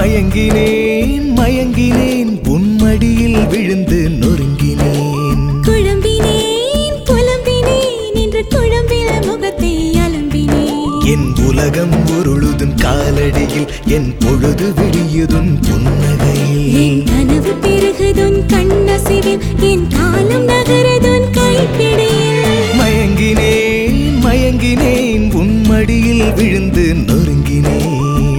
மயங்கினேன் மயங்கினேன் உன்மடியில் விழுந்து நொறுங்கினேன். குழம்பினேன் புலம்பினேன் என்று குழம்பில முகத்தை அலம்பினேன். என் உலகம் உருளுதும் காலடியில் என் பொழுது விடியுதும் புன்னகையில். என் கனவு பெருகுதுன் கண்ணசைவில் என் காலம் நகருதுன் கைப்பிடியில். மயங்கினேன் மயங்கினேன் உன்மடியில் விழுந்து நொறுங்கினேன்.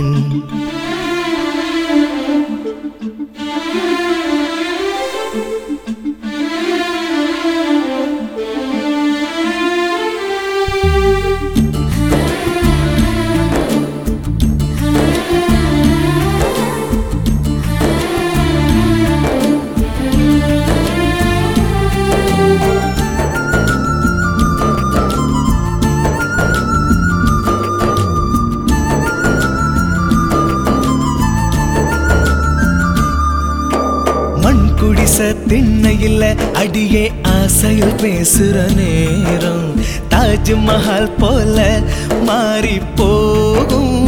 குடிச திண்ணையில் அடியே ஆசையில் பேசுற நேரம் தாஜ்மஹால் போல மாறி போகும்.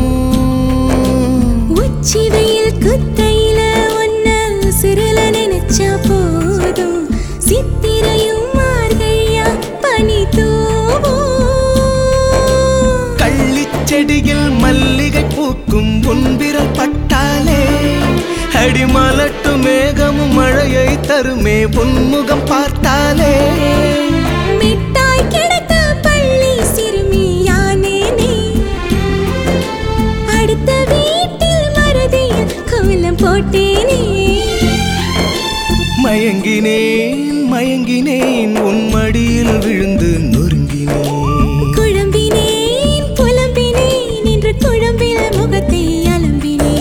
உச்சி வெயில் குத்தையில ஒன்ன உசுரல நினைச்சா போதும். சித்திரையும் மார்கழியா பனி தூவும். கள்ளிச்செடியில் மல்லிகை பூக்கும் உன்பிரல் பட்டாலே அடிமலட்டு மேகமும் மழையை தருமே உன்முகம் பார்த்தாலே. மிட்டாய் கிடைத்த பள்ளி சிறுமியானேனே. அடுத்த வீட்டில் மறதியில் கோலம் போட்டேனே. மயங்கினேன் மயங்கினேன் உன்மடியில் விழுந்து நொறுங்கினேன். குழம்பினேன் புலம்பினேன் என்று குழம்பில முகத்தை அலம்பினேன்.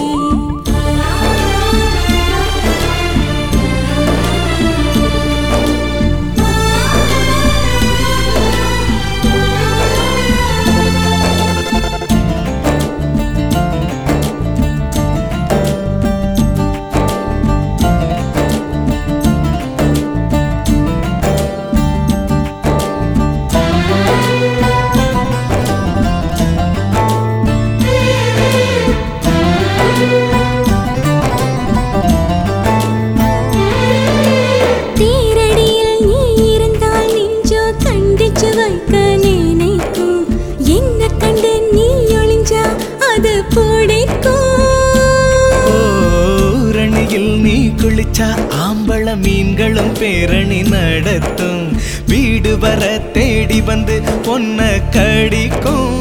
நீ குளிச்சா ஆம்பள மீன்களும் பேரணி நடத்தும். வீடு வர தேடி வந்து பொன்ன கடிக்கும்.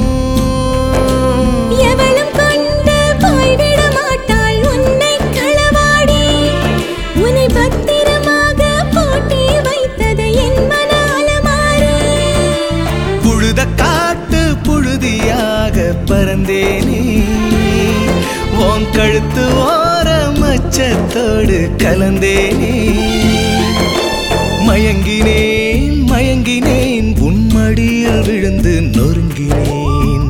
எவளும் கொண்டு போய்விட மாட்டாள் உன்னை களவாடி. உன்னை பத்திரமாக போட்டி வைத்தது என் மன அலமாரி. புழுத காட்டு புழுதியாக பறந்தேனே உன் கழுத்து ஓர மச்சத்தோடு கலந்தேனே. மயங்கினேன் மயங்கினேன் உன்மடியில் விழுந்து நொறுங்கினேன்.